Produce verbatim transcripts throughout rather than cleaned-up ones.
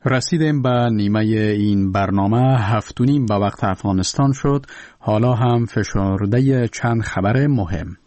رسیدیم به نیمه این برنامه. هفت و نیم به وقت افغانستان شد. حالا هم فشرده چند خبر مهم.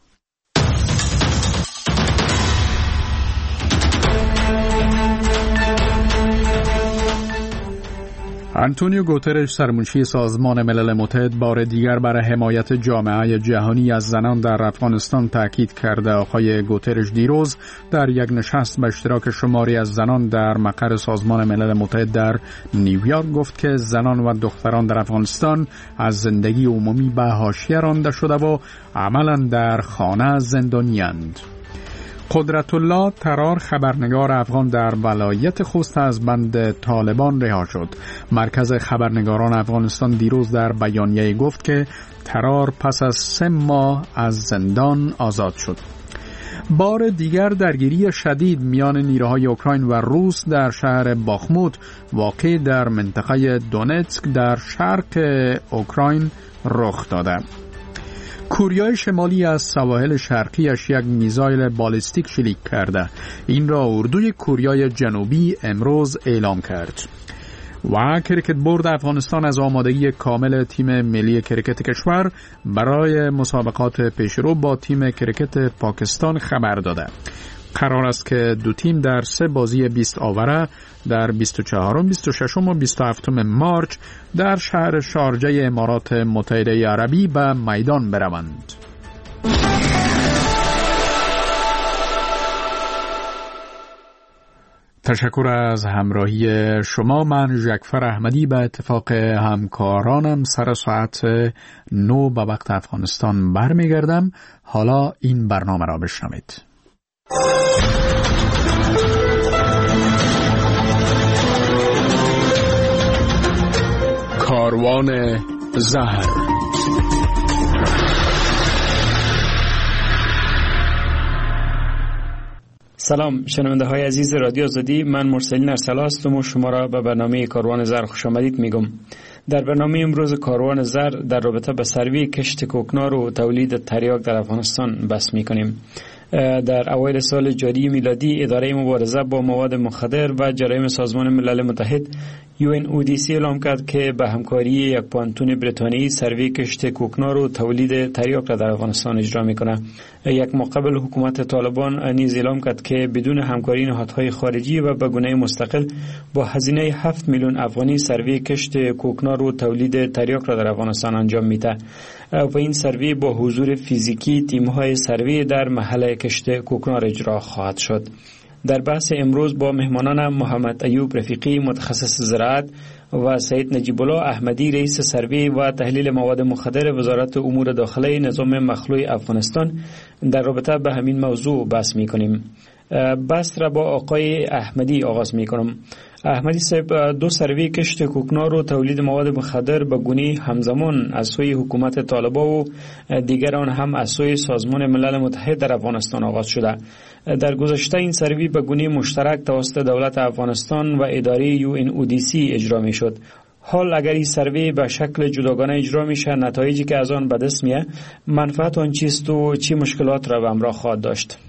آنتونیو گوترش، سرمنشی سازمان ملل متحد، بار دیگر برای حمایت جامعه جهانی از زنان در افغانستان تاکید کرده. آقای گوترش دیروز در یک نشست به اشتراک شماری از زنان در مقر سازمان ملل متحد در نیویورک گفت که زنان و دختران در افغانستان از زندگی عمومی به حاشیه رانده شده و عملاً در خانه زندانی‌اند. قدرت الله ترار، خبرنگار افغان در ولایت خوست، از بند طالبان رها شد. مرکز خبرنگاران افغانستان دیروز در بیانیه گفت که ترار پس از سه ماه از زندان آزاد شد. بار دیگر درگیری شدید میان نیروهای اوکراین و روس در شهر باخموت واقع در منطقه دونتسک در شرق اوکراین رخ داده. کوریای شمالی از سواحل شرقیش یک میزایل بالستیک شلیک کرده. این را اردوی کوریای جنوبی امروز اعلام کرد. و کریکت بورد افغانستان از آمادگی کامل تیم ملی کریکت کشور برای مسابقات پیشرو با تیم کریکت پاکستان خبر داده. قرار است که دو تیم در سه بازی بیست آوره در بیست و چهارم، بیست و ششم و بیست و هفتم مارچ در شهر شارجه امارات متحده عربی به میدان بروند. تشکر از همراهی شما. من ژکفر احمدی به اتفاق همکارانم سر ساعت نو به وقت افغانستان برمیگردم. حالا این برنامه را بشنوید. کاروان زهر. سلام شنونده های عزیز رادیو آزادی، من مرسلین ارسلا هستم و شما را به برنامه کاروان زهر خوش آمدید میگم. در برنامه امروز کاروان زهر در رابطه به سروی کشت کوکنار و تولید تریاک در افغانستان بحث میکنیم. در اوایل سال جاری میلادی اداره مبارزه با مواد مخدر و جرایم سازمان ملل متحد یو ان او دی سی اعلام کرد که به همکاری یک پانتون بریتانیایی سروی کشت کوکنار و تولید تریاک را در افغانستان اجرا میکنه. یک مقابل حکومت طالبان نیز اعلام کرد که بدون همکاری نهادهای خارجی و به گونه مستقل با هزینه هفت میلیون افغانی سروی کشت کوکنار و تولید تریاک را در افغانستان انجام میده و این سروی با حضور فیزیکی تیم‌های سروی در محل کشت کوکنار اجرا خواهد شد. در بحث امروز با مهمانان محمد ایوب رفیقی متخصص زراعت و سید نجیب الله احمدی رئیس سروی و تحلیل مواد مخدر وزارت امور داخله نظام مخلوع افغانستان در رابطه به همین موضوع بحث می‌کنیم. بحث را با آقای احمدی آغاز می‌کنم. احمدی صاحب، دو سروی کشت کوکنار و تولید مواد مخدر به گونه همزمان از سوی حکومت طالبان و دیگر آن هم از سوی سازمان ملل متحد در افغانستان آغاز شده. در گذشته این سروی به گونه مشترک توسط دولت افغانستان و اداره یو ان او دی سی اجرا می شد. حال اگر این سروی به شکل جداگانه اجرا میشه، نتایجی که از آن به دست میاد منفعت آن چیست و چی مشکلات را به همراه خواهد داشت؟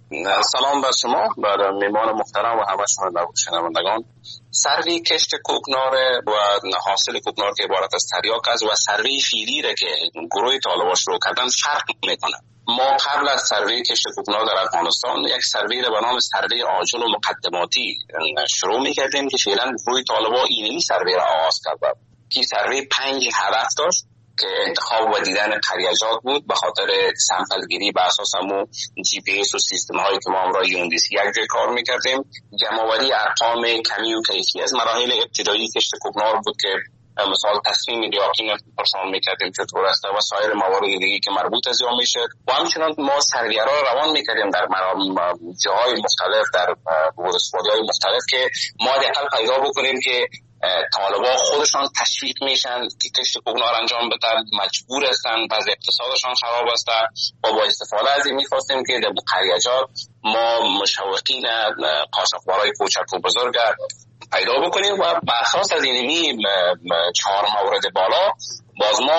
سلام بر شما، بر میهمان محترم و همه شما شنوندگان. سروی کشت کوکنار و حاصل کوکنار که عبارت از تریاک است و سروی فیلی را که گروه طالبان شروع کردن فرق میکنه. ما قبل از سروی کشت کوکنار در افغانستان یک سروی را به نام سروی عاجل و مقدماتی شروع میکردیم که فعلا گروه طالبان اینمی سروی را آغاز کرد. که سروی پنج هدف داشت که انتخاب و دیدن قریجات بود به خاطر سمپل گیری به اساس همون جی پی اس و سیستم هایی که ما همراه یو ان دی سی یک جای کار میکردیم. جمع‌آوری ارقام کمی و کیفی از مراحل ابتدایی کشت کوکنار بود که مثال تصمیم ریاقین پرسان میکردیم چطور است و سایر موارد دیگه که مربوط از یا میشه و همچنان ما سرویه را روان میکردیم در جاهای مختلف در ورسپادهای مختلف که ما دقیقا پیدا بکنیم که طالبان خودشان تشویق میشن که کشت کوکنار انجام بدن، مجبور هستن، بعض اقتصادشان خراب است و با استفاده از این میخواستیم که در قریجات ما مشوقین قاچاقبرای کوچک و بزرگ پیدا بکنیم و بر اساس از اینمی چهار مورد بالا باز ما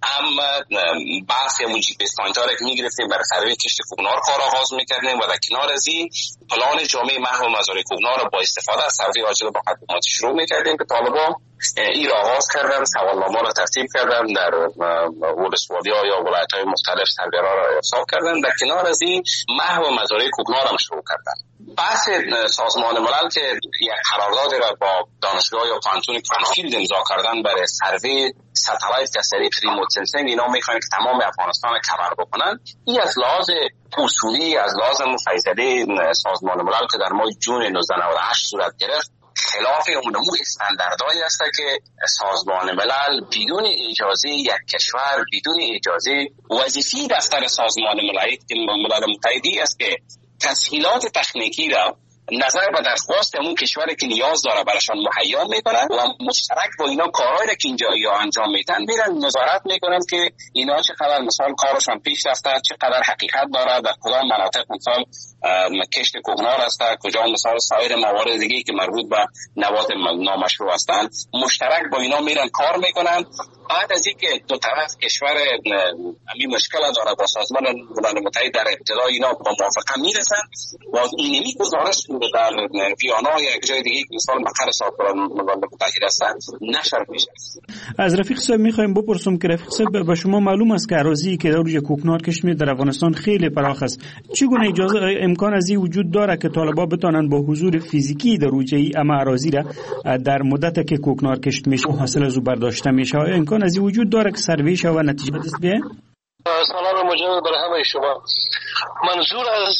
اما بحث یا جی پی اس پوینتر که میگرفتیم برای سروی کشت کوکنار کار آغاز میکردیم و در کنار از این پلان جامعه محو مزارع کوکنار با استفاده از سروی عاجل با خدمات شروع میکردیم که طالبان این را آغاز کردن، سوالنامه را ترتیب کردن، در ولسوالی‌ها یا ولایت‌های مختلف سروی‌ها را ارسال کردن. در کنار از این محو مزارع کوکنار هم شروع کردن. بحث سازمان ملل که یک قرارداد را با دانشگاه یا پانتون کرانفیلد امضا کردن برای سروی ستلایت که سری ریموت سنسینگ اینا میخوان که تمام افغانستان کور بکنن. این از لحاظ اصولی، از لحاظ فیصله سازمان ملل که در ماه جون نوزده نود و هشت صورت گرفت خلاف اون نمو استانداردهایی است که سازمان ملل بدون اجازه یک کشور، بدون اجازه وظیفه دفتر سازمان ملل که ملل متحدی است که تسهیلات تکنیکی را نظر به درخواست اون کشوری که نیاز داره براشان مهیا میکنن و مشترک با اینا کارهایی که اینجا یا انجام میدن میرن نظارت میکنن که اینا چقدر مثلا کارشان پیش رفته، چقدر حقیقت داره، در کدام مناطق مثلا کشت کوکنار است، کجا مثلا سایر موارد دیگه که مربوط به نبات نامشروع هستند، مشترک با اینا میرن کار میکنن. بعد از اینکه دو طرف کشور همین مشکل داره با سازمان ملل متحد در ابتدا اینا با موافقه میرسن و اینمی گزارش در ویانا یا یک جای دیگه که مثلا مقر سازمان ملل متحد هستند نشر میشه. از رفیق صاحب میخوایم بپرسم که رفیق صاحب به شما معلوم است که اراضی که روی کوکنار کشت می در افغانستان خیلی پراخ است. چگونه اجازه امکان از این وجود داره که طالبان بتونن با حضور فیزیکی در روی این اما اراضی را در مدت که کوکنار کشت میشه حاصل از او برداشته میشه؟ امکان از این وجود داره که سروی شه و نتیجه بدست بیه؟ سلام مجدد برای همه شما. منظور از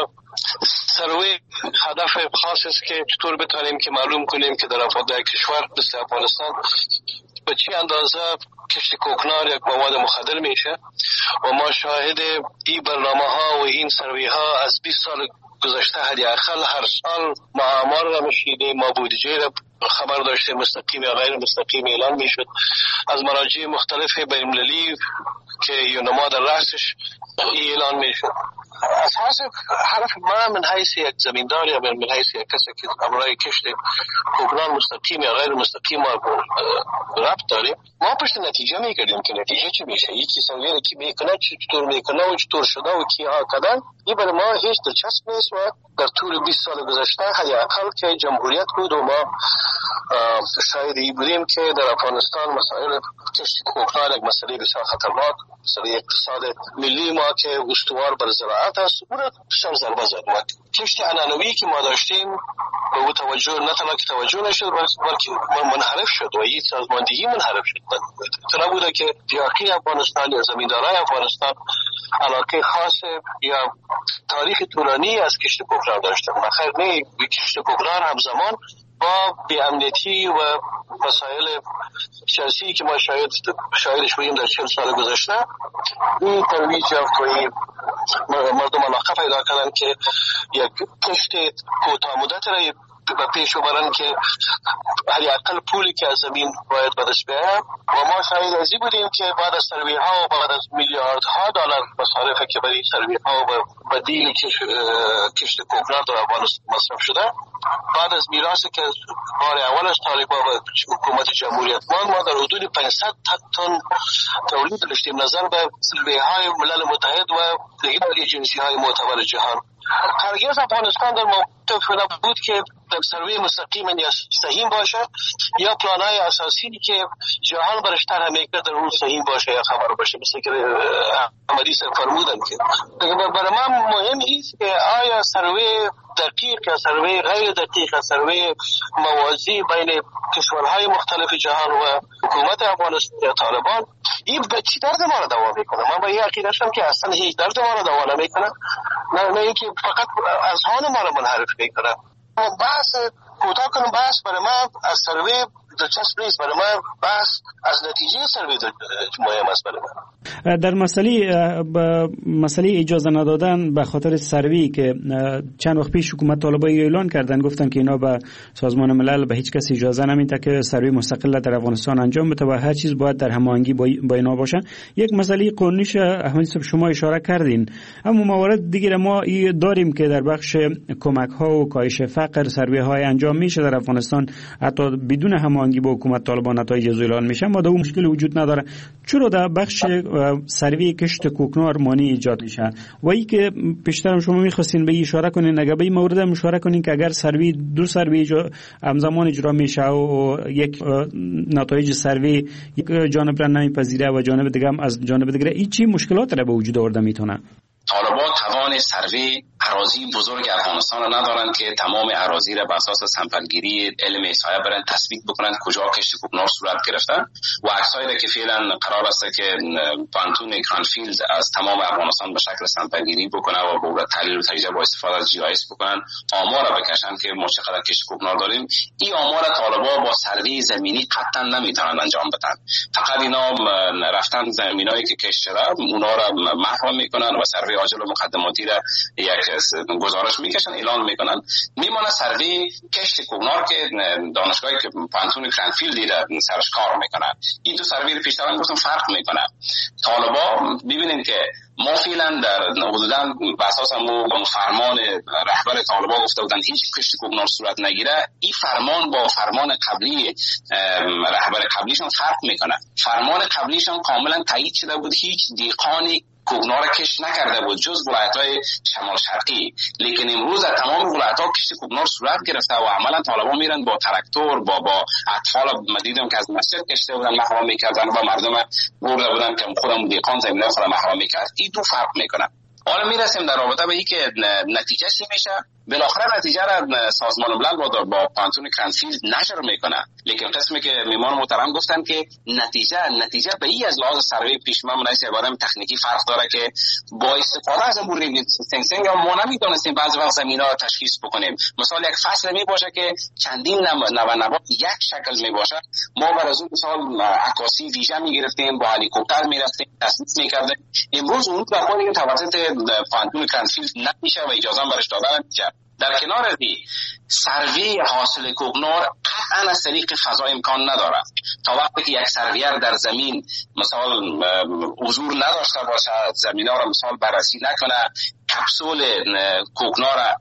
سروی هدف خاص است که چطور بتونیم که معلوم کنیم که در افغانستان کشور مثل افغانستان به چه اندازه کشت کوکنار یک مواد مخدر میشه و ما شاهد این برنامه ها و این سروی ها از بیست سال گذشته حداقل هر سال ما آمار را میشنیدیم، ما بودجه را خبر داشتیم مستقیم یا غیر مستقیم اعلان میشد از مراجع مختلف بین‌المللی که یونما در رأسش اعلان میشد. اساس حرف ما من حیث یک زمیندار یا من حیث یک کسی که امرای کشت کوکنار مستقیم یا غیر مستقیم ما ربط داریم، ما پشت نتیجه میگردیم که نتیجه چی میشه، یکی سویه کی میکنه، چطور میکنه و چطور شده و کی ها کدن. این برای ما هیچ دلچسب نیست و در طول بیست سال گذشته حداقل که جمهوریت بود و ما شاید این بودیم که در افغانستان مسائل کشت کوکنار یک مسئله بسیار خطرناک، مسئله اقتصاد ملی ما که استوار بر زراعت است، اون را بسیار ضربه زد. کشت عنعنوی که ما داشتیم به او توجه نه تنها که توجه نشد بلکه منحرف شد و این سازماندهی منحرف شد. تو نبوده که یاقی افغانستان یا زمیندارای افغانستان علاقه خاص یا تاریخ طولانی از کشت کوکنار داشتن. بخیر نه کشت کوکنار همزمان با بی‌امنیتی و مسائل سیاسی که ما شاید شاهدش بودیم در چهل سال گذشته، این ترویج یافت و این مردم علاقه پیدا کردن که یک کشت کوتاه مدت را به پیش ببرن که حداقل پولی که از زمین باید به دست بیاید و ما شاهد ازی بودیم که بعد از سروی ها و بعد از میلیاردها دلار مصارف که برای سروی ها و بدیل کشت کوکنار در افغانستان مصرف شده، بعد از میراثی که بار اول از طالبان و حکومت جمهوریت ما در حدود پانصد تن تولید داشتیم نظر به سروی های ملل متحد و دیگر ایجنسی های معتبر جهان. هرگز افغانستان در موقف نبود که در سروی مستقیم یا سهیم باشه یا پلانهای اساسی که جهان برش طرح میکنه در اون سهیم باشه یا خبر باشه، مثل که احمدی سر فرمودن. که برای من مهم است که آیا سروی دقیق یا سروی غیر دقیق یا سروی موازی بین کشورهای مختلف جهان و حکومت افغانستان یا طالبان این به چی درد ما را دوا میکنه؟ من با این عقیده هستم که اصلا هیچ درد ما را دوا نمیکنه، نه نه اینکه فقط اذهان ما را منحرف میکنه. بحث کوتاه کنم، بحث برای ما از سروی دلچسب نیست، برای ما بحث از نتیجه سروی مهم است. برای ما در مسئله مسئله اجازه ندادن به خاطر سروی که چند وقت پیش حکومت طالبان اعلان کردن، گفتن که اینا به سازمان ملل به هیچ کس اجازه نمیده که سروی مستقل در افغانستان انجام بده و هر چیز باید در هماهنگی با اینا باشه. یک مسئله قانونیش احمدی صاحب شما اشاره کردین، اما موارد دیگه ما داریم که در بخش کمک ها و کاهش فقر سروی های انجام میشه در افغانستان حتی بدون هماهنگی هماهنگی با حکومت طالبان نتایج از اعلان میشه، ما در اون مشکل وجود نداره. چرا در بخش سروی کشت کوکنار مانی ایجاد میشه؟ و ای که پیشتر شما میخواستین به اشاره کنین، اگه به این مورد اشاره کنین که اگر سروی دو سروی همزمان اجرا میشه و یک نتایج سروی یک جانب را نمیپذیره و جانب دیگه هم از جانب دیگه این چی مشکلات را به وجود آورده میتونه؟ طالبان توان سروی اراضی بزرگ افغانستان را ندارند که تمام اراضی را بر اساس سمپلگیری علم احصایه برن تثبیت بکنند کجا کشت کوکنار صورت گرفته و عکسایی را که فعلا قرار است که پانتون کرانفیلد از تمام افغانستان به شکل سمپلگیری بکنه و با تحلیل و تجزیه با استفاده از جی آی اس بکنن آمار را بکشن که ما چقدر کشت کوکنار داریم. این آمار طالبان با سروی زمینی قطعا نمیتونن انجام بدن. فقط اینا رفتن زمینایی که کشت شده اونا را محو میکنن و سروی عاجل و مقدماتی را یک گزارش میکشن اعلان میکنن. میمونه سروی کشت کوکنار که دانشگاهی که پانتون کرانفیلد دیده سرش کار میکنه. این دو سروی رو پیشتر گفتم فرق میکنه. طالبان ببینید که ما فعلا در حدوداً بر اساس همون فرمان رهبر طالبان گفته بودن هیچ کشت کوکنار صورت نگیره. این فرمان با فرمان قبلی رهبر قبلیشون فرق میکنه. فرمان قبلیشون کاملا تایید شده بود، هیچ دیقانی کوکنار کشت نکرده بود جز ولایت‌های شمال شرقی، لیکن امروز در تمام ولایت‌ها کشت کوکنار صورت گرفته و عملا طالبان میرن با تراکتور با با اطفال مدیدم که از مسجد کشته بودن محرم میکردن و مردم برده بودن که خودم دیقان زمینه خودم محرم میکرد. این دو فرق میکنه. حالا میرسیم در رابطه به این که نتیجه چی میشه. بالاخره نتیجه را سازمان ملل با با پانتون کرانفیلد نشر میکنه، لیکن قسمی که میمان محترم گفتن که نتیجه نتیجه به این از لحاظ سروی پیشمه مناسب عبارت تکنیکی فرق داره که با استفاده از امور ریموت سنسینگ ما نمیدونستیم بعضی وقت زمینا را تشخیص بکنیم. مثلا یک فصل می باشه که چندین نو نو یک شکل می باشه، ما بر از اون مثال عکاسی ویژه میگرفتیم، با هلیکوپتر میرفتیم تصویر میکردیم. امروز اون کاری که توسط پانتون کرانفیلد نمیشه و اجازه برش داده نمیشه. در کنار دی سروی حاصل کوکنار قطعا از طریق فضا امکان نداره. تا وقتی که یک سرویر در زمین مثلا حضور نداشته باشه، زمینا را مثلا بررسی نکنه، کپسول کوکنار را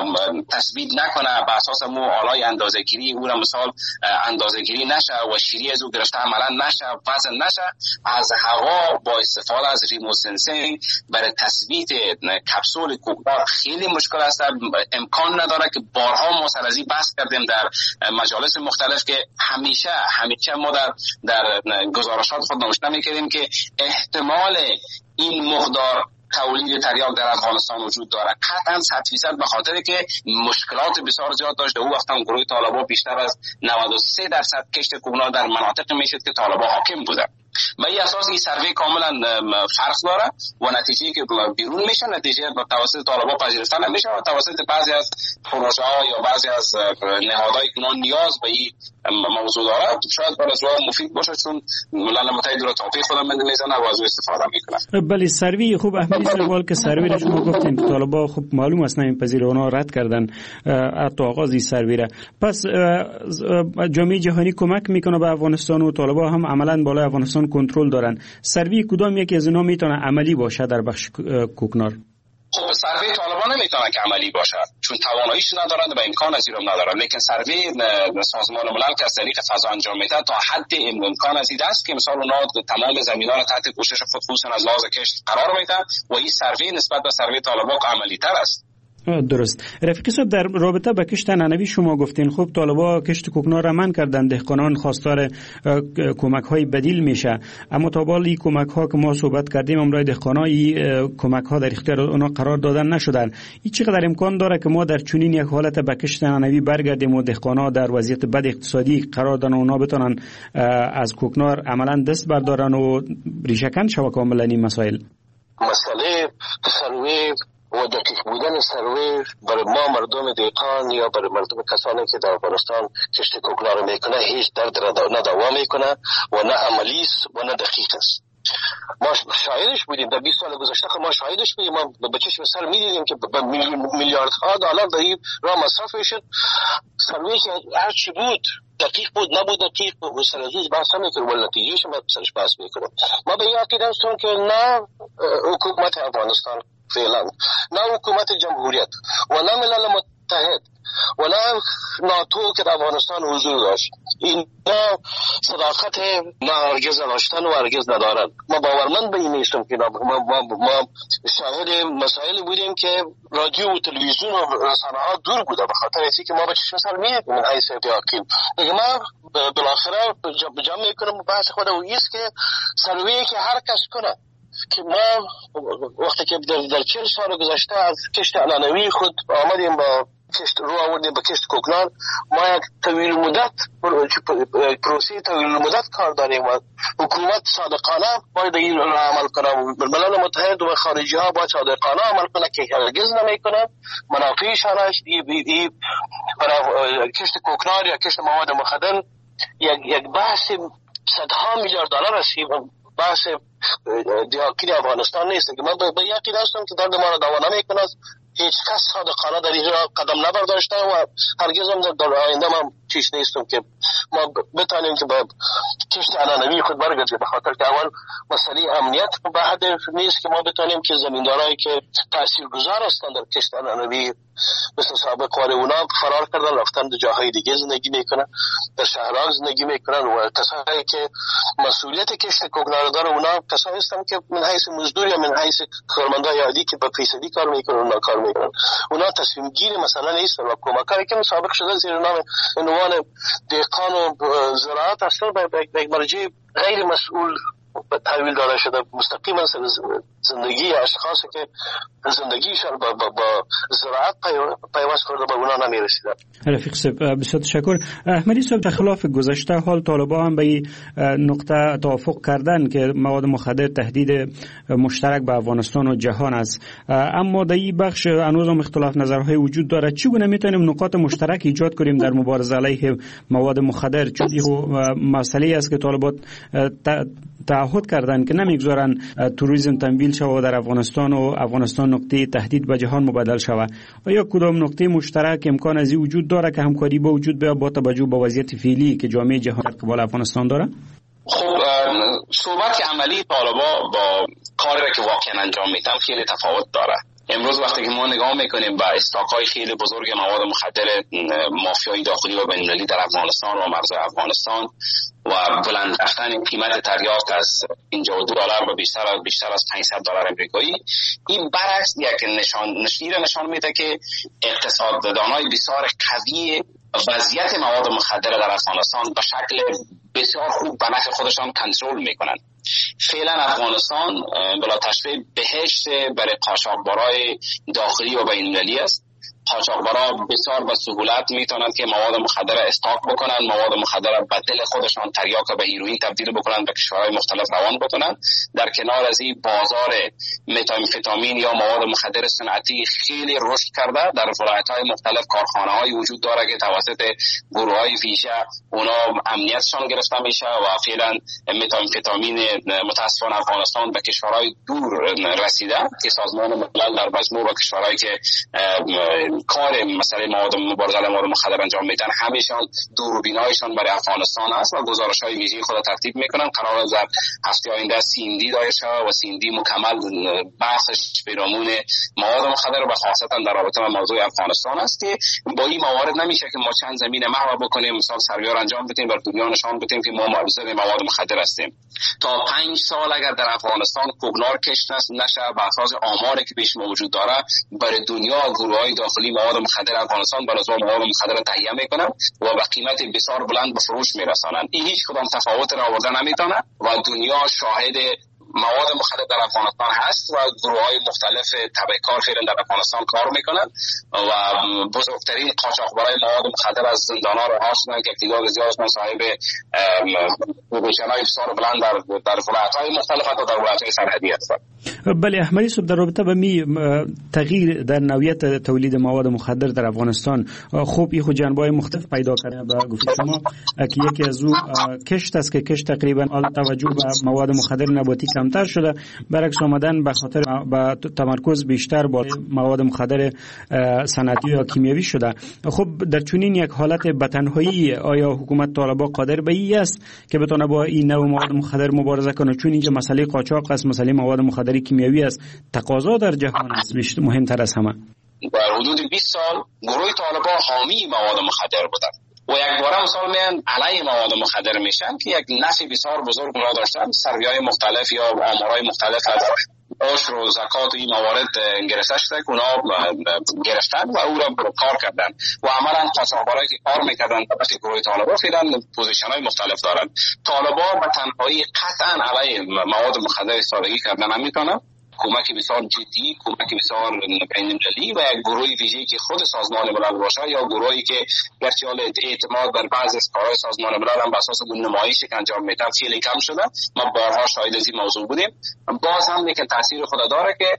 تثبیت نکنه، به اساس مو آلای اندازه‌گیری او را مثال اندازه‌گیری نشه و شیری از او گرفته عملا نشه، وزن نشه، از هوا با استفاده از ریموت سنسینگ برای تثبیت کپسول کوکنار خیلی مشکل است. امکان نداره که بارها ما سر از این بحث کردیم در مجالس مختلف که همیشه همیشه ما در در گزارشات خود نوشته می‌کردیم که احتمال این مقدار تولید تریاک در افغانستان وجود داره قطعا صد فیصد به خاطر که مشکلات بسیار زیاد داشته. او وقت هم گروه طالبان بیشتر از نود و سه درصد کشت کوکنار در مناطق میشد که طالبان حاکم بوده. به این اساس این سروی کاملا فرق داره و نتیجه که بیرون میشه نتیجه به توسط طالبان پذیرفته نمیشه و توسط بعضی از پروژه ها یا بعضی از نهادهایی که نیاز به این موضوع داره شاید برای زوا مفید باشه، چون ملل متحد رو تاپی خودم میزنه و از استفاده میکنه. بله سروی خوب احمدی سوال که سروی رو شما گفتین که طالبان خب معلوم است نمیپذیره، اونا رد کردن حتی آغاز این سروی را. پس جامعه جهانی کمک میکنه به افغانستان و طالبان هم عملا بالای افغانستان کنترل دارن. سروی کدام یکی از اینا میتونه عملی باشه در بخش کوکنار؟ خب سروی طالبان نمیتونه که عملی باشه چون تواناییش ندارند و امکان از این ندارند، لیکن سروی سازمان ملل که از طریق فضا انجام میده تا حد امکان از این است که مثلا اونا تمام زمینا را تحت پوشش خود خصوصا از لحاظ کشت قرار میدن و این سروی نسبت به سروی طالبان عملی تر است. درست. رفیق صاحب در رابطه با کشت ننوی شما گفتین خب طالبان کشت کوکنار را منع کردن، دهقانان خواستار کمک های بدیل میشه، اما تا بالی کمک ها که ما صحبت کردیم امروز دهقانای کمک ها در اختیار اونا قرار دادن نشدن. این چقدر امکان داره که ما در چنین یک حالت به کشت ننوی برگردیم و دهقانا در وضعیت بد اقتصادی قرار دادن و اونا بتونن از کوکنار عملا دست بردارن و ریشه کن شود کاملا این مسائل؟ مسئله سروی و دقیق بودن سروی برای ما مردم دیقان یا برای مردم کسانی که در افغانستان کشت کوکنار میکنه هیچ درد نه دوا میکنه و نه عملی است و نه دقیق است. ما شاهدش بودیم در بیست سال گذشته، ما شاهدش بودیم، ما به چشم سر میدیدیم که میلیاردها دلار در این راه مصرف میشد. سروی که هر چی بود دقیق بود نبود دقیق بود سر ازیز بحث نمیکنه ولی نتیجهش ما سرش بحث میکنه. ما به این عقیده هستیم که نه حکومت افغانستان فعلا، نه حکومت جمهوریت و نه ملل متحد و نه ناتو که در افغانستان حضور داشت. اینا صداقت ما هرگز نداشتن و هرگز ندارن. ما باورمند به این نیستم که ما, ما, ما شاهد مسائل بودیم که رادیو و تلویزیون و رسانه ها دور بوده به خاطر اینکه که ما به چشم سر میدیم من حیث اتحاکیم. دیگه ما بالاخره جمع میکنم بحث خود و ایست که سروی که هر کس کنه که ما وقتی که در, در چهل سال گذشته از کشت علنوی خود آمدیم با کشت رو آوردیم به کشت کوکنار، ما یک طویل مدت پروسی طویل مدت کار داریم و حکومت صادقانه باید این رو عمل کنه و ملل متحد و خارجی ها باید صادقانه عمل کنه که هرگز نمی کنه منافعشان است. برای کشت کوکنار یا کشت مواد مخدر یک یک بحث صدها میلیارد دلار است، بحث دیاکین افغانستان نیست که من به یقین هستم که درد ما را دوا نمیکنه. هیچ کس صادقانه در این قدم نبرداشته و هرگز هم در آینده من چیز نیستم که ما بتانیم که با کشت علنوی خود برگردیم، به خاطر که اول مسئله امنیت به حد نیست که ما بتانیم که زمیندارایی که تاثیرگذار هستند در کشت علنوی مثل سابق ولی اونا فرار کردن رفتن در جاهای دیگه زندگی میکنن، در شهرها زندگی میکنن و کسایی که مسئولیت کشت کوکنار داره اونا کسایی هستند که من حیث مزدور یا من حیث کارمندای عادی که به فیصدی کار میکنن اونا کار میکنن. اونا تصمیم گیر مثلا نیستن و کمکایی که مسابقه شده زیر نام عنوان دهقان و زراعت اصلا به یک مرجع غیر مسئول تحویل داده شده، مستقیما زندگی اشخاصی که زندگیشان با, با, با زراعت پیوست کرده به اونا نمیرسیده. رفیق صاحب بسیار تشکر. احمدی صاحب در خلاف گذشته حال طالبان هم به این نقطه توافق کردن که مواد مخدر تهدید مشترک به افغانستان و جهان است، اما در این بخش هنوز هم اختلاف نظرهای وجود داره. چگونه میتونیم نقاط مشترک ایجاد کنیم در مبارزه علیه مواد مخدر؟ چون این مسئله است که طالبان تعهد کردن که نمیگذارن توریسم تمویل شود در افغانستان و افغانستان نقطه تهدید به جهان مبدل شود. آیا کدام نقطه مشترک امکان از این وجود داره که همکاری با وجود بیاد با توجه به وضعیت فعلی که جامعه جهان در قبال افغانستان داره؟ خب صحبت عملی طالبان با کاری که واقعا انجام میدن خیلی تفاوت داره. امروز وقتی که ما نگاه میکنیم به استاک‌های خیلی بزرگ مواد مخدر مافیایی داخلی و بین‌المللی در افغانستان و مرزهای افغانستان و بلند رفتن قیمت تریاک از اینجا دو دلار به بیشتر از بیشتر از پانصد دلار امریکایی، این برعکس یک نشان نشیر نشان میده که اقتصاددانای بسیار قوی وضعیت مواد مخدر در افغانستان به شکل بسیار خوب به نفع خودشان کنترل میکنن. فعلا افغانستان بلا تشبیه بهشت برای قاچاقبرای داخلی و بین‌المللی است. قاچاقبرا بسیار به سهولت میتونن که مواد مخدر استاک بکنن، مواد مخدر به دل خودشان تریاک به هیروئین تبدیل بکنن، به کشورهای مختلف روان بکنن. در کنار از این بازار متامفتامین یا مواد مخدر صنعتی خیلی رشد کرده. در ولایت‌های مختلف کارخانه‌های وجود داره که توسط گروه‌های ویژه اونا امنیتشان گرفته میشه و فعلا متامفتامین متاسفانه افغانستان به کشورهای دور رسیده که سازمان ملل در مجموع با کشورهایی که کار مسئله مواد مبارزه علیه مواد مخدر انجام میدن همیشان دوربینایشان برای افغانستان است و گزارش‌های ویژه خود ترتیب میکنن. قرار است در هفته آینده سیندی دایر شود و سیندی مکمل بحثش پیرامون مواد مخدر و خاصتا در رابطه با موضوع افغانستان است که با این موارد نمیشه که ما چند زمین محو بکنیم، مثلا سریار انجام بدیم بر دنیا نشان بدیم که ما معرض مواد مخدر هستیم. تا پنج سال اگر در افغانستان کوکنار کشت نشه بر اساس آماری که پیش موجود داره برای دنیا گروه‌های داخلی مواد مخدر افغانستان با نظام مواد مخدر تهیه میکنن و به قیمت بسیار بلند به فروش میرسانن. این هیچ کدام تفاوت را آورده نمیتونه و دنیا شاهد مواد مخدر در افغانستان هست و گروه‌های مختلف تبهکار فعلا در افغانستان کار میکنن و بزرگترین قاچاقبرای مواد مخدر از زندان‌ها رها شدن که تعداد زیادشون صاحب پوزیشن‌های بسیار بلند در در ولایت‌های مختلف حتی در ولایت‌های سرحدی هستند. بله احمدی صاحب، در رابطه با می تغییر در نوعیت تولید مواد مخدر در افغانستان خوب این جنبه‌های مختلف پیدا کرده. با گفته شما که یکی از او کشت است که کشت تقریبا توجه به مواد مخدر نباتی کمتر شده، برعکس آمدن به خاطر با تمرکز بیشتر با مواد مخدر صنعتی یا کیمیایی شده. خب در چنین یک حالت بتنهایی آیا حکومت طالبان قادر به این است که بتونه با این نوع مواد مخدر مبارزه کنه؟ چون اینکه مسئله قاچاق است، مسئله مواد مخدر کیمیایی است، تقاضا در جهان است مهمتر از همه. در حدود بیست سال گروه طالبان حامی مواد مخدر بودند و یک باره مثال میان علیه مواد مخدر میشن که یک نفع بسیار بزرگ را داشتن. سروی‌های مختلف یا آمارهای مختلف از عشر و زکات این موارد گرفته شده که اونا گرفتن و او را کار کردن و عملا قاچاقبرایی که کار میکردن بخش گروه طالبان فعلا پوزیشن‌های مختلف دارن. طالبان به تنهایی قطعا علیه مواد مخدر ایستادگی کردن نمیتونن. کمک بسیار جدی، کمک بسیار بین‌المللی و یک گروه ویژه‌ای که خود سازمان ملل باشه یا گروهی که گرچه اعتماد بر بعضی از کارهای سازمان ملل هم بر اساس نمایشی که انجام میدن خیلی کم شده. ما بارها شاهد از این موضوع بودیم. باز هم لیکن تاثیر خود داره که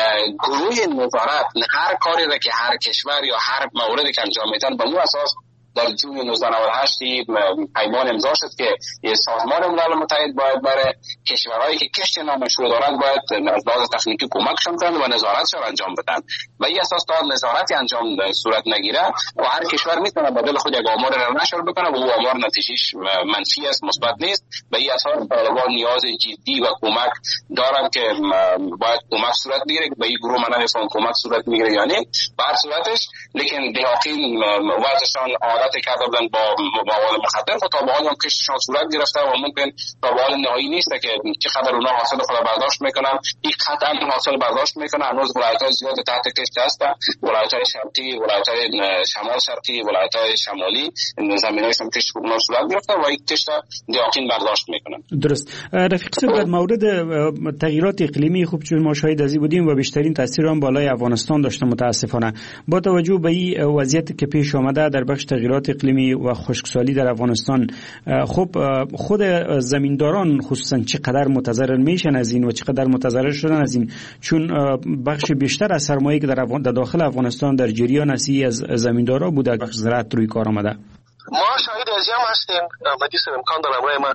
گروه نظارت هر کاری را که هر کشور یا هر موردی که انجام میدن به اون اساس در جون نوزده نود و هشت پیمان امضا شد که سازمان ملل متحد باید برای کشورهایی که کشت نامشروع دارند باید از لحاظ تکنیکی کمکشان کنند و نظارتشان انجام بدن و این اساس تا نظارتی انجام صورت نگیره و هر کشور میتونه بدل خود یک آمار را نشر بکنه و او آمار نتیجهش منفی است، مثبت نیست. به این اساس طالبان نیاز جدی و کمک دارن که باید کمک صورت بگیره. به این گروه من نمیفهم کمک صورت میگیره یعنی به هر صورتش، لیکن دهاقین وضعشان عادت کرده بودن با مواد مخدر و تا به حال هم کشتشان صورت گرفته و ممکن تا به حال نهایی نیست که چقدر اونا حاصل خود برداشت میکنن. این قطعا حاصل برداشت میکنن. هنوز ولایت‌های زیاد تحت کشت هستن، ولایت‌های شرقی، ولایت‌های شمال شرقی، ولایت‌های شمالی زمینه‌ای هم کشت اونا صورت گرفته و این کشت دهاقین برداشت میکنن. درست. رفیق صاحب، در مورد تغییرات اقلیمی خوب چون ما شاهد ازی بودیم و بیشترین تاثیر آن بالای افغانستان داشته متاسفانه. با توجه به این وضعیت که پیش آمده در بخش تغییرات اقلیمی و خشکسالی در افغانستان، خب خود زمینداران خصوصا چقدر متضرر میشن از این و چقدر متضرر شدن از این، چون بخش بیشتر از سرمایه‌ای که در, در داخل افغانستان در جریان اسی از زمیندارا بوده بخش زراعت روی کار آمده. ما شاهد از هم هستیم. احمدی صاحب امکان داره برای من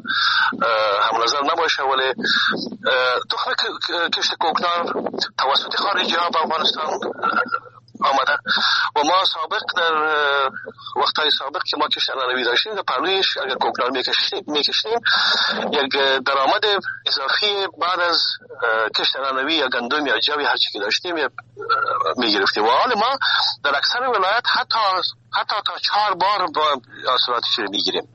هم نظر نباشه، ولی تخم کشت کوکنار توسط خارجی ها به افغانستان آمده و ما سابق در وقتهای سابق که ما کشت انانوی داشتیم در پهلویش اگر کوکنار میکشتیم یک درآمد اضافی بعد از کشت انانوی یا گندم یا جو هر چی که داشتیم میگرفتیم و حال ما در اکثر ولایت حتی حتی تا چهار بار با حاصلاتش رو میگیریم.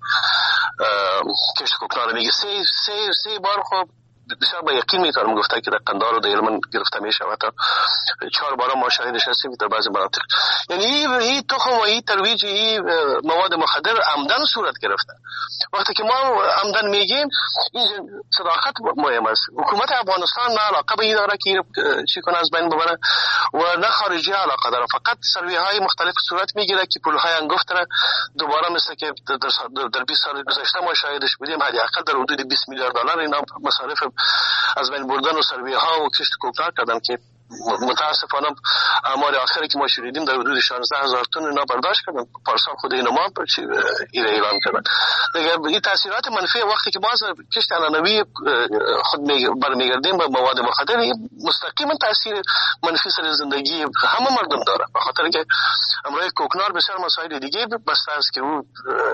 کشت کوکنار میگه سه سه سه بار. خب بسیار با یقین میتونم گفته که در قندهار و در یلمن گرفته میشه و تا چهار بار ما شاهدش هستیم در بعضی مناطق. یعنی این تخم و این ترویج این مواد مخدر عمدن صورت گرفته. وقتی که ما عمدن میگیم این صداقت مهم است. حکومت افغانستان نه علاقه به این داره که چی کنه از بین ببره و نه خارجی علاقه داره. فقط سروی های مختلف صورت میگیره که پول های انگفت را دوباره مثل که در بیست سال گذشته ما شاهدش بودیم حداقل در حدود بیست میلیارد دلار اینا مصارف از بین بردن و سروی ها و کشت کوکنار کردن که متاسفانه آمار آخری که ما شنیدیم در حدود شانزده هزار تن اینا برداشت کردن. پارسال خود اینا ما ایره اعلام کردن. دیگه این تاثیرات منفی وقتی که ما از کشت انانوی خود برمیگردیم به مواد مخدر مستقیما تاثیر منفی سر زندگی همه مردم داره، به خاطر که امروز کوکنار بسیار مسائل دیگه بسته است که او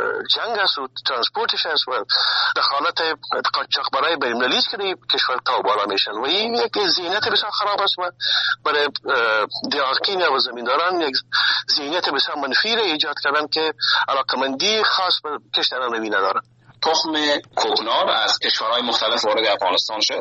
جنگ است و ترانسپورتش است و دخالت قاچاقبرای بین‌المللی است که کشور تا بالا میشن و این یک ذهنیت بسیار خراب است و برای دهاقین و زمینداران یک ذهنیت بسیار منفی را ایجاد کردن که علاقمندی خاص به کشت انانوی نداره. تخم کوکنار از کشورهای مختلف وارد افغانستان شد.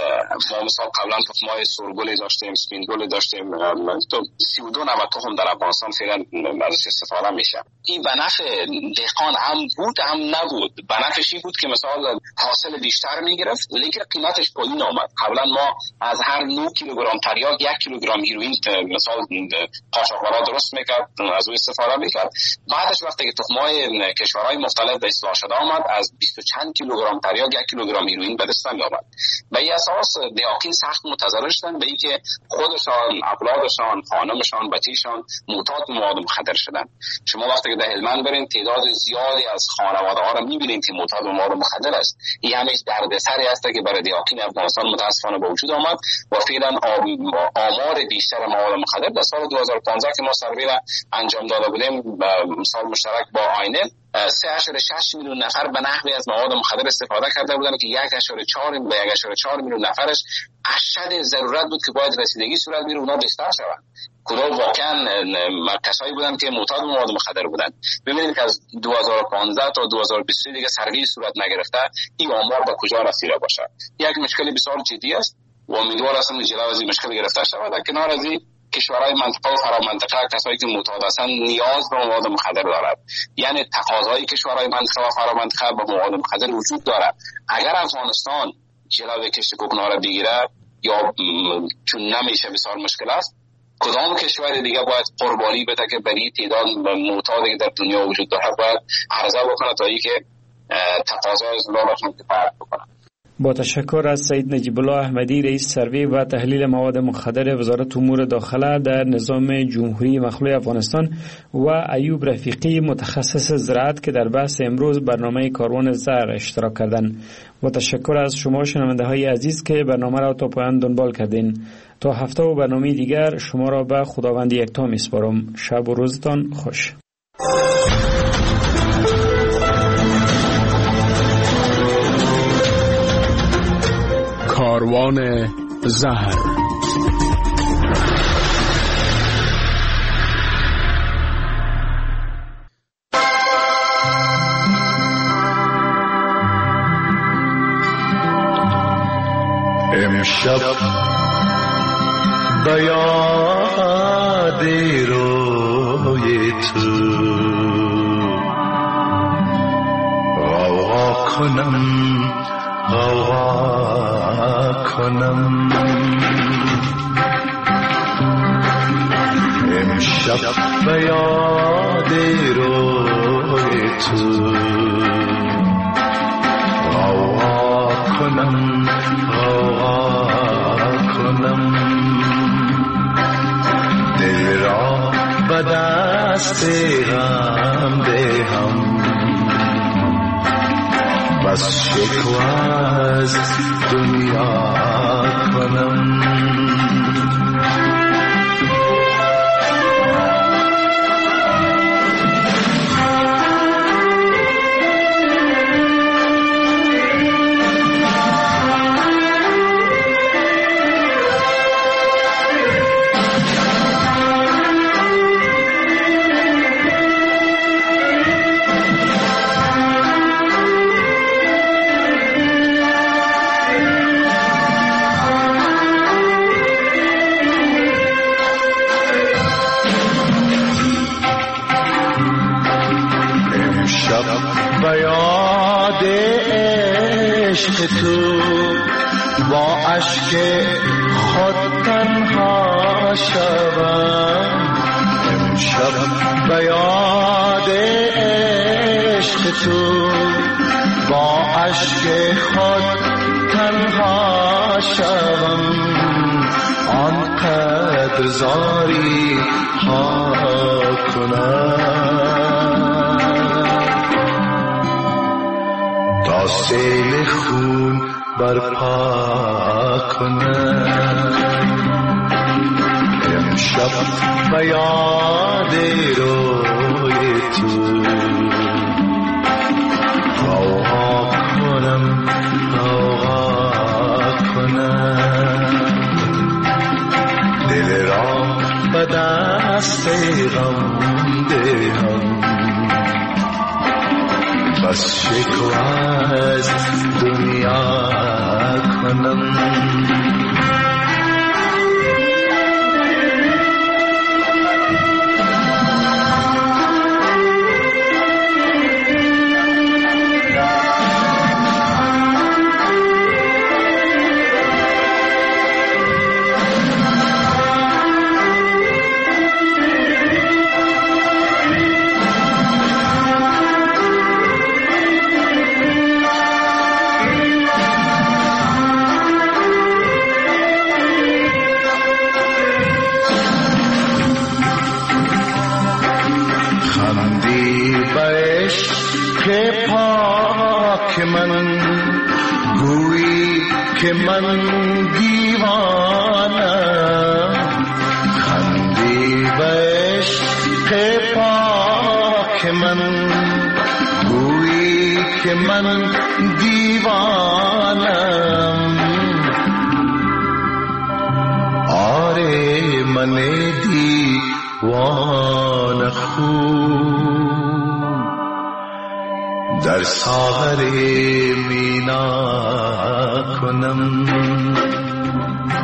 ما مثلا قبلا تخم‌های سرگل داشتیم، سپینگل داشتیم، تو سی و دو نوع تخم در افغانستان فعلا ازش استفاده میشه. این به نفع دهقان هم بود هم نبود. به نفعش این بود که مثلا حاصل بیشتر میگرفت ولی قیمتش پایین آمد. قبلا ما از هر نه کیلوگرم تریاک یک کیلوگرم هیروئین مثلا قاچاقبرا درست میکرد، از اون استفاده میکرد. بعدش وقتی که تخم‌های کشورهای مختلف به اصلاح شده آمد از بیست و چند کیلوگرم تریاک یک کیلوگرم هیروئین به دست می‌آمد. به این اساس دهاقین سخت متضرر شدن به اینکه خودشان، اولادشان، خانمشان، بچه‌شان معتاد به مواد مخدر شدن. شما وقتی که در هلمند برین تعداد زیادی از خانواده‌ها را می‌بینید که معتاد به مواد مخدر است. این همش دردسری است که برای دهاقین افغانستان متأسفانه به وجود آمد و فعلا آمار بیشتر مواد مخدر در سال دو هزار و پانزده که ما سروی را انجام داده بودیم مثال مشترک با آینه سه اشاره شش میلیون نفر به نحوی از مواد مخدر استفاده کرده بودند که یک اشاره چهار به یک اشاره چهار میلیون نفرش اشد ضرورت بود که باید رسیدگی صورت بگیره اونا بهتر شوند. کدام واقعا کسایی بودند که معتاد به مواد مخدر بودند. ببینید که از دو هزار و پانزده تا دو هزار و بیست دیگه سرگیری صورت نگرفته، این آمار به کجا رسیده باشه؟ یک مشکل بسیار جدی است و امیدوار هستم جلو از این مشکل گرفته شود. در کنار از این کشورهای منطقه و فرامنطقه کسایی که معتاد هستند نیاز به مواد مخدر دارد، یعنی تقاضای کشورهای منطقه و فرامنطقه به مواد مخدر وجود دارد. اگر افغانستان جلوی کشت کوکنار بگیره یا چون نمیشه بسیار مشکل است، کدام کشور دیگه باید قربانی بده که برای تعداد معتادی که در دنیا وجود داره باید عرضه بکنه تا اینکه تقاضای زلالشون کفایت بکنه. با تشکر از سید نجیب الله احمدی، رئیس سروی و تحلیل مواد مخدر وزارت امور داخله در نظام جمهوری مخلوع افغانستان و ایوب رفیقی، متخصص زراعت که در بحث امروز برنامه کاروان زر اشتراک کردند. با تشکر از شما شنونده های عزیز که برنامه را تا پایان دنبال کردین. تا هفته و برنامه دیگر شما را به خداوند یکتا میسپارم. شب و روزتان خوش. کاروان زهر. امشب به یاد روی تو غوغا کنم غوغا کنم، امشب به یاد روی تو غوغا کنم غوغا کنم، دل را به دست غم دهم، بس شکوه از دنیا کنم. تو با اشک خود تنها شوم، امشب به یاد عشق تو با اشک خود تنها شوم، آنقدر زاری ها کنم تا سیل خون برپا کنم، امشب به یاد روی تو غوغا کنم غوغا کنم، دل را به دست غم دهم، بس شکوه از دنیا کنم. که من دیوانم، خندی به عشق پاک من که من دیوانم، آره من دیوانه خوب در ساغر مینا کنم.